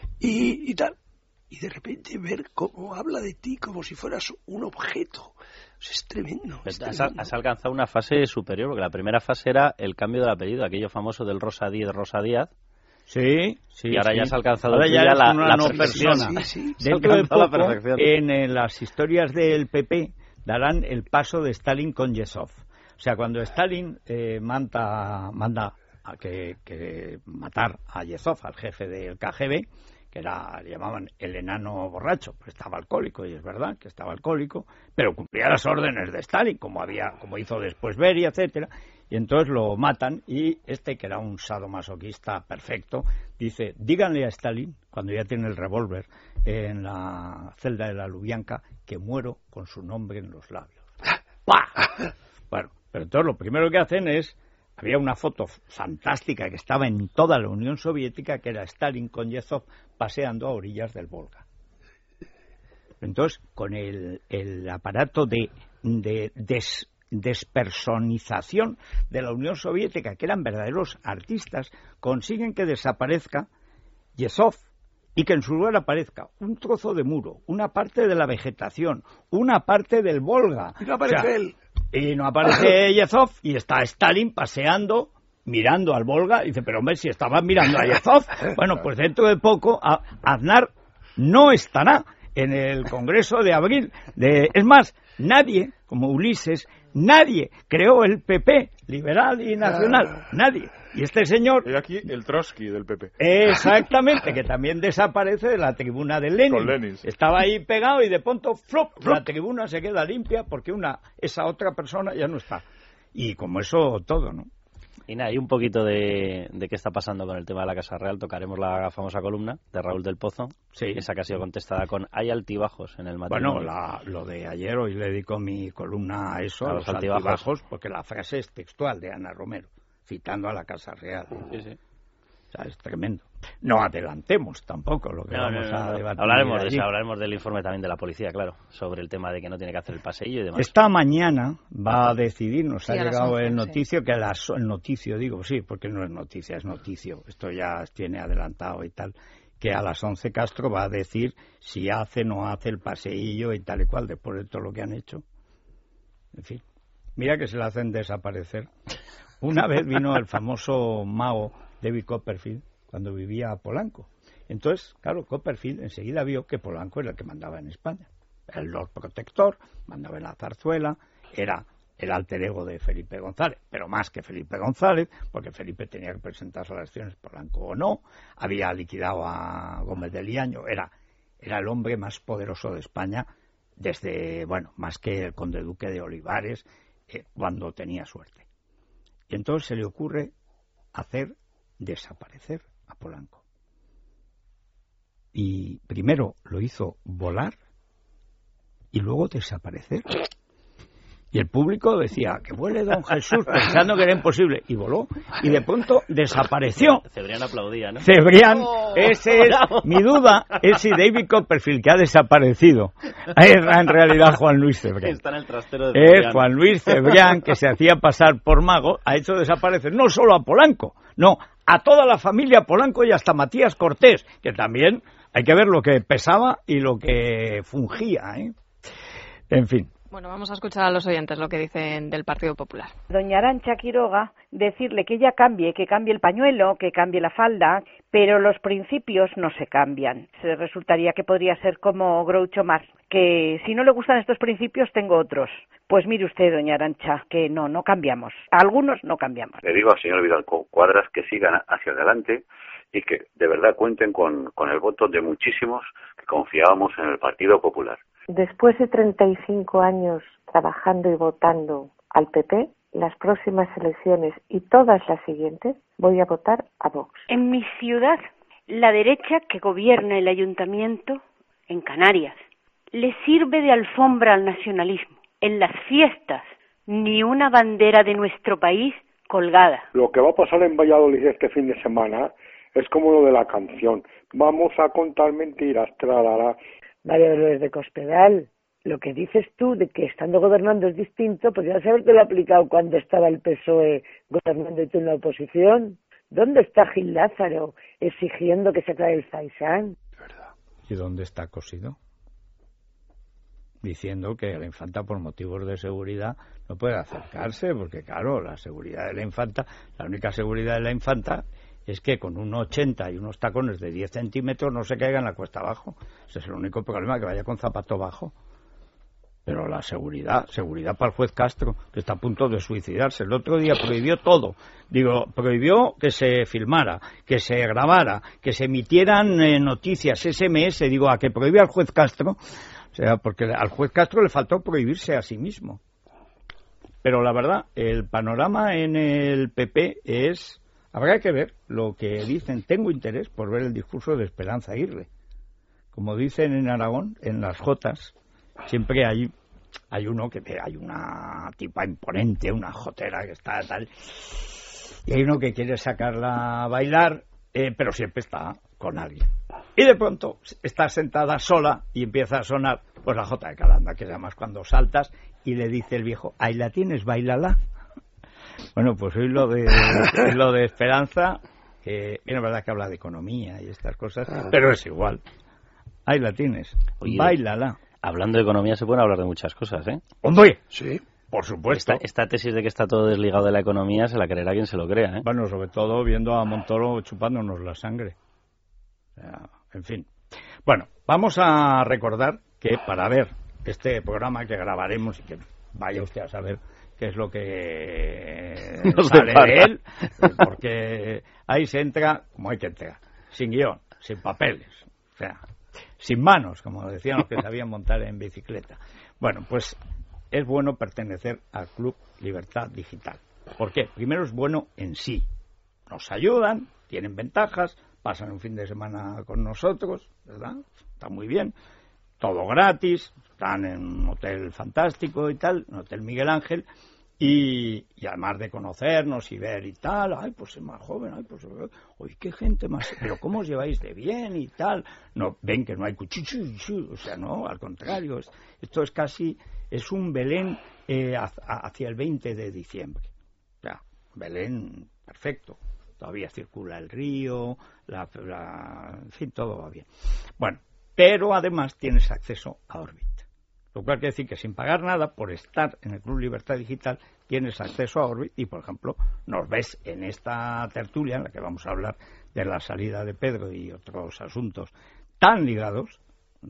Y, y tal. Y de repente ver cómo habla de ti como si fueras un objeto. Es tremendo. Es has, tremendo. has alcanzado una fase superior, porque la primera fase era el cambio del apellido, aquello famoso del Rosa Díaz, Rosa Díaz. Sí, sí. Y ahora sí. ya has alcanzado ahora ya la, una la no perfección. persona. Sí, sí. Dentro de poco, en, en las historias del P P, darán el paso de Stalin con Yezhov. O sea, cuando Stalin eh, manda, manda a que, que matar a Yezhov, al jefe del K G B, que era, le llamaban el enano borracho, pues estaba alcohólico, y es verdad que estaba alcohólico, pero cumplía las órdenes de Stalin, como había, como hizo después Beria, etcétera, y entonces lo matan, y este, que era un sadomasoquista perfecto, dice, díganle a Stalin, cuando ya tiene el revólver en la celda de la Lubyanka, que muero con su nombre en los labios. ¡Pah! Bueno, pero entonces lo primero que hacen es, había una foto fantástica que estaba en toda la Unión Soviética, que era Stalin con Yezhov paseando a orillas del Volga. Entonces, con el, el aparato de, de des, despersonización de la Unión Soviética, que eran verdaderos artistas, consiguen que desaparezca Yezhov y que en su lugar aparezca un trozo de muro, una parte de la vegetación, una parte del Volga. Y no aparece o sea, él. Y no aparece Yezhov y está Stalin paseando mirando al Volga, y dice, pero hombre, si estaban mirando a Azov. Bueno, pues dentro de poco a, Aznar no estará en el Congreso de abril. De, es más, nadie, como Ulises, nadie creó el P P, liberal y nacional, nadie. Y este señor... Y aquí el Trotsky del P P. Exactamente, que también desaparece de la tribuna de Lenin. Con Lenin. Estaba ahí pegado y de pronto, flop, la tribuna se queda limpia porque una esa otra persona ya no está. Y como eso todo, ¿no? Y nada, y un poquito de, de qué está pasando con el tema de la Casa Real. Tocaremos la famosa columna de Raúl del Pozo, sí. Esa que ha sido contestada con hay altibajos en el matrimonio. Bueno, la, lo de ayer, hoy le dedico mi columna a eso, a, a los, los altibajos. altibajos, porque la frase es textual de Ana Romero, citando a la Casa Real. Sí, sí. O sea, es tremendo. No adelantemos tampoco lo que no, vamos no, no, a no. debatir. Hablaremos de eso, hablaremos del informe también de la policía, claro, sobre el tema de que no tiene que hacer el paseillo y demás. Esta mañana va a decidir, nos sí, ha llegado once, el noticio, sí. que a las, el noticio, digo, sí, porque no es noticia, es noticio, esto ya tiene adelantado y tal, que a las once Castro va a decir si hace o no hace el paseillo y tal y cual, después de todo lo que han hecho. En fin, mira que se le hacen desaparecer. Una vez vino el famoso mago David Copperfield cuando vivía a Polanco. Entonces, claro, Copperfield enseguida vio que Polanco era el que mandaba en España. Era el Lord Protector, mandaba en la zarzuela, era el alter ego de Felipe González, pero más que Felipe González, porque Felipe tenía que presentarse a las elecciones, Polanco o no, había liquidado a Gómez de Liaño, era, era el hombre más poderoso de España desde, bueno, más que el conde duque de Olivares, eh, cuando tenía suerte. Y entonces se le ocurre hacer desaparecer a Polanco. Y primero lo hizo volar y luego desaparecer. Y el público decía, que vuele don Jesús, pensando que era imposible. Y voló. Y de pronto desapareció. Cebrián aplaudía, ¿no? Cebrián, oh, ese es, mi duda es si David Copperfield, que ha desaparecido, es en realidad Juan Luis Cebrián. Está en el trastero de Es Juan Luis Cebrián, que se hacía pasar por mago, ha hecho desaparecer no solo a Polanco, no, a toda la familia Polanco y hasta Matías Cortés, que también hay que ver lo que pesaba y lo que fungía, ¿eh? En fin. Bueno, vamos a escuchar a los oyentes lo que dicen del Partido Popular. Doña Arantxa Quiroga, decirle que ella cambie, que cambie el pañuelo, que cambie la falda, pero los principios no se cambian. Se resultaría que podría ser como Groucho Marx, que si no le gustan estos principios tengo otros. Pues mire usted, doña Arantxa, que no, no cambiamos. Algunos no cambiamos. Le digo al señor Vidal Cuadras que sigan hacia adelante y que de verdad cuenten con, con el voto de muchísimos que confiábamos en el Partido Popular. Después de treinta y cinco años trabajando y votando al P P, las próximas elecciones y todas las siguientes voy a votar a Vox. En mi ciudad, la derecha que gobierna el ayuntamiento en Canarias le sirve de alfombra al nacionalismo. En las fiestas, ni una bandera de nuestro país colgada. Lo que va a pasar en Valladolid este fin de semana es como lo de la canción. Vamos a contar mentiras, tralala. María Dolores de Cospedal, lo que dices tú de que estando gobernando es distinto, podrías haberte lo aplicado cuando estaba el P S O E gobernando y tú en la oposición. ¿Dónde está Gil Lázaro exigiendo que se aclare el Faisán? ¿Y dónde está Cosido? Diciendo que la infanta por motivos de seguridad no puede acercarse, porque claro, la seguridad de la infanta, la única seguridad de la infanta es que con un ochenta y unos tacones de diez centímetros no se caiga en la cuesta abajo. Ese es el único problema, que vaya con zapato bajo. Pero la seguridad, seguridad para el juez Castro, que está a punto de suicidarse. El otro día prohibió todo. Digo, prohibió que se filmara, que se grabara, que se emitieran eh, noticias, ese eme ese. Digo, a que prohíbe al juez Castro, o sea, porque al juez Castro le faltó prohibirse a sí mismo. Pero la verdad, el panorama en el P P es... Habrá que ver lo que dicen. Tengo interés por ver el discurso de Esperanza Aguirre. Como dicen en Aragón, en las jotas, siempre hay, hay uno que hay una tipa imponente, una jotera que está tal, y hay uno que quiere sacarla a bailar, eh, pero siempre está con alguien. Y de pronto está sentada sola y empieza a sonar pues la jota de Calanda, que es además cuando saltas y le dice el viejo, ahí la tienes, bailala. Bueno, pues hoy lo de lo de Esperanza, que bien, es verdad que habla de economía y estas cosas, pero es igual. Ahí la tienes. Oye, báilala. Hablando de economía se pueden hablar de muchas cosas, ¿eh? ¡Hombre! Sí. Por supuesto. Esta, esta tesis de que está todo desligado de la economía se la creerá quien se lo crea, ¿eh? Bueno, sobre todo viendo a Montoro chupándonos la sangre. O sea, en fin. Bueno, vamos a recordar que para ver este programa que grabaremos y que vaya usted a saber qué es lo que Nos sale depara. de él, porque ahí se entra como hay que entrar, sin guión, sin papeles, o sea, sin manos, como decían los que sabían montar en bicicleta. Bueno, pues es bueno pertenecer al Club Libertad Digital. ¿Por qué? Primero es bueno en sí. Nos ayudan, tienen ventajas, pasan un fin de semana con nosotros, ¿verdad? Está muy bien. Todo gratis, están en un hotel fantástico y tal, un hotel Miguel Ángel, y, y además de conocernos y ver y tal, ay, pues es más joven, ay, pues, oye, qué gente más, pero ¿cómo os lleváis de bien y tal? No, ven que no hay cuchichu, o sea, no, al contrario, es, esto es casi, es un Belén eh, hacia el veinte de diciembre, o sea, Belén perfecto, todavía circula el río, la, la, en fin, todo va bien. Bueno, pero además tienes acceso a Orbit. Lo cual quiere decir que sin pagar nada, por estar en el Club Libertad Digital, tienes acceso a Orbit y, por ejemplo, nos ves en esta tertulia en la que vamos a hablar de la salida de Pedro y otros asuntos tan ligados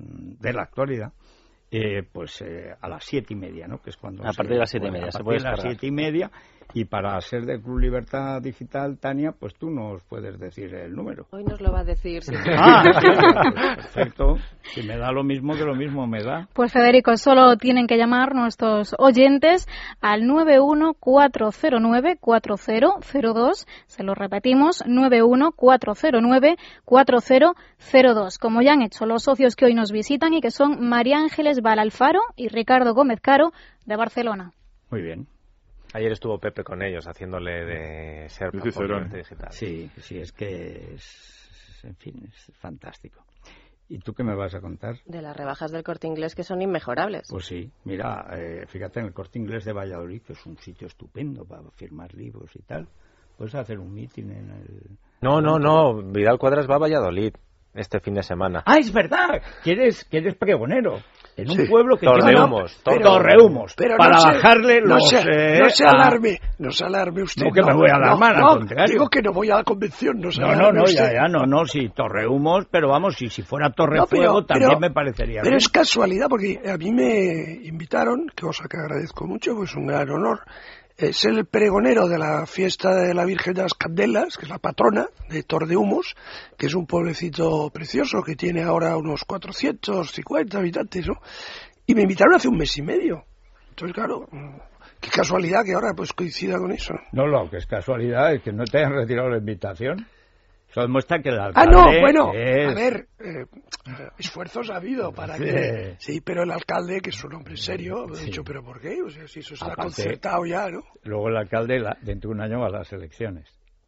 de la actualidad, eh, pues eh, a las siete y media, ¿no? Que es cuando a se, partir de las siete y bueno, media a se partir puede de las descargar. siete y media. Y para ser del Club Libertad Digital, Tania, pues tú nos puedes decir el número. Hoy nos lo va a decir. Sí. Ah, sí, pues perfecto. Si me da lo mismo, que lo mismo me da. Pues Federico, solo tienen que llamar nuestros oyentes al nueve uno cuatro cero nueve cuatro cero cero dos. Se lo repetimos, nueve uno cuatro cero nueve cuatro cero cero dos. Como ya han hecho los socios que hoy nos visitan y que son María Ángeles Balalfaro y Ricardo Gómez Caro de Barcelona. Muy bien. Ayer estuvo Pepe con ellos haciéndole de ser digital. Sí, sí, es que es, en fin, es fantástico. ¿Y tú qué me vas a contar? De las rebajas del Corte Inglés, que son inmejorables. Pues sí, mira, eh, fíjate en el Corte Inglés de Valladolid, que es un sitio estupendo para firmar libros y tal. Puedes hacer un meeting en el... No, no, no, Vidal Cuadras va a Valladolid este fin de semana. ¡Ah, es verdad! Que eres, que eres pregonero. En un Sí. pueblo que Torrehumos, tiene... Torrehumos. Torrehumos. Pero para no se, bajarle no los... se, eh, no se a- alarme, no se alarme usted. No, que me voy a alarmar, no, al no, contrario. digo que no voy a la convención, no se No, no, alarme no, usted. ya, ya, no, no, sí, Torrehumos, pero vamos, si, si fuera No, Torrefuego pero- también pero- me parecería Pero bien. es casualidad, porque a mí me invitaron, que cosa que agradezco mucho, pues un gran honor, eh, ser el pregonero de la fiesta de la Virgen de las Candelas, que es la patrona de Tordehumos, que es un pueblecito precioso que tiene ahora unos cuatrocientos cincuenta habitantes, ¿no? Y me invitaron hace un mes y medio. Entonces, claro, mm, qué casualidad que ahora pues coincida con eso. No, lo que es casualidad es que no te hayan retirado la invitación. Eso demuestra que el Ah, alcalde no, bueno, es... a ver, eh, esfuerzos ha habido para Sí. que... Sí, pero el alcalde, que es un hombre serio, me ha Sí. dicho, ¿pero por qué? O sea, si eso está Aparte, concertado ya, ¿no? Luego el alcalde, la- dentro de un año, va a las elecciones.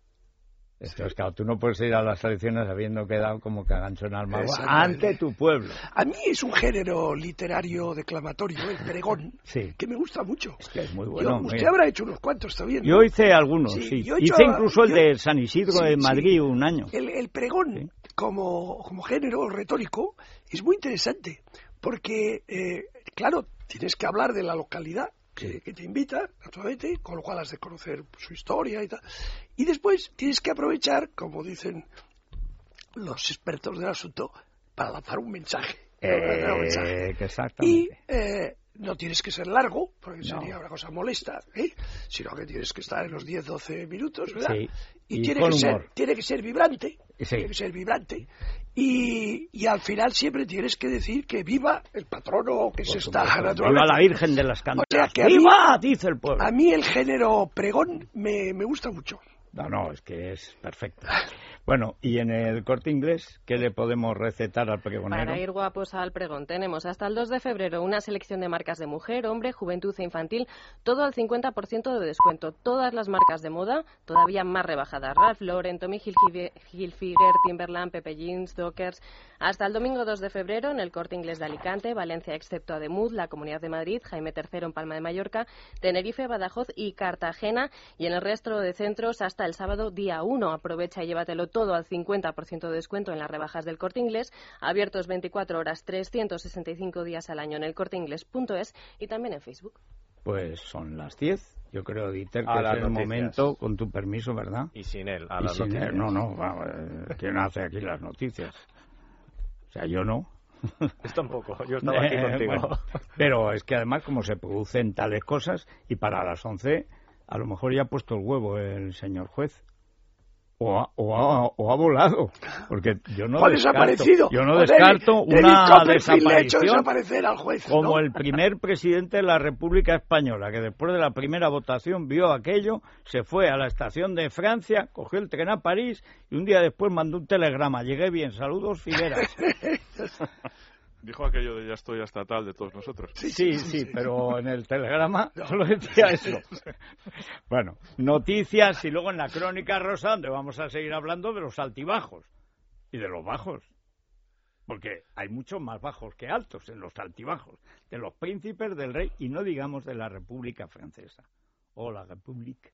Entonces, claro, tú no puedes ir a las elecciones habiendo quedado como cagancho en alma Exactamente. ante tu pueblo. A mí es un género literario declamatorio, el pregón, Sí. que me gusta mucho. Es que es muy Yo- bueno. usted mira. habrá hecho unos cuantos, está bien. Yo hice algunos, Sí, sí. yo he hecho- Hice incluso el yo- de San Isidro Sí, de sí. Madrid un año. El, el pregón como, como género retórico es muy interesante, porque, eh, claro, tienes que hablar de la localidad que, que te invita, naturalmente, con lo cual has de conocer su historia y tal. Y después tienes que aprovechar, como dicen los expertos del asunto, para lanzar un mensaje. Para lanzar un mensaje. Eh, que Y exactamente. eh, no tienes que ser largo, porque No. sería una cosa molesta, ¿eh? Sino que tienes que estar en los diez doce minutos, ¿verdad? Sí. Y, Y tiene, con que ser, humor. tiene que ser vibrante, Sí. tiene que ser vibrante. Y, y al final siempre tienes que decir que viva el patrono que se está Viva naturalmente. la Virgen de las O sea, Candelas. que a mí- ¡Viva! Dice el pueblo. A mí el género pregón me, me gusta mucho. No, no, es que es perfecto. Bueno, y en el Corte Inglés, ¿qué le podemos recetar al pregonero? Para ir guapos al pregón tenemos hasta el dos de febrero una selección de marcas de mujer, hombre, juventud e infantil, todo al cincuenta por ciento de descuento. Todas las marcas de moda todavía más rebajadas. Ralph Lauren, Tommy Hilfiger, Hilfiger, Timberland, Pepe Jeans, Dockers. Hasta el domingo dos de febrero en el Corte Inglés de Alicante, Valencia excepto Ademuz, la Comunidad de Madrid, Jaime tercero en Palma de Mallorca, Tenerife, Badajoz y Cartagena. Y en el resto de centros hasta el sábado día uno. Aprovecha y llévatelo todo al cincuenta por ciento de descuento en las rebajas del Corte Inglés, abiertos veinticuatro horas, trescientos sesenta y cinco días al año en el corteinglés punto es y también en Facebook. Pues son las diez. Yo creo, Dieter, que A es las el noticias. momento, con tu permiso, ¿verdad? Y sin él, a y las sin noticias. él, no, no, vamos, eh, ¿quién hace aquí las noticias? O sea, yo no. Yo tampoco, yo estaba aquí Eh, contigo. bueno, pero es que además, como se producen tales cosas, y para las once, a lo mejor ya ha puesto el huevo el señor juez. O ha, o, ha, o ha volado, porque yo no ¿O ha descarto, desaparecido? yo no O descarto David- una David Copperfield le ha hecho desaparición desaparecer al juez, como ¿no? el primer presidente de la República Española, que después de la primera votación vio aquello, se fue a la estación de Francia, cogió el tren a París y un día después mandó un telegrama. Llegué bien, saludos Figueras. Dijo aquello de ya estoy hasta tal de todos nosotros. Sí, sí, sí, pero en el telegrama solo decía eso. Bueno, noticias y luego en la crónica rosa, donde vamos a seguir hablando de los altibajos y de los bajos. Porque hay muchos más bajos que altos en los altibajos, de los príncipes, del rey y no digamos de la República Francesa o la República.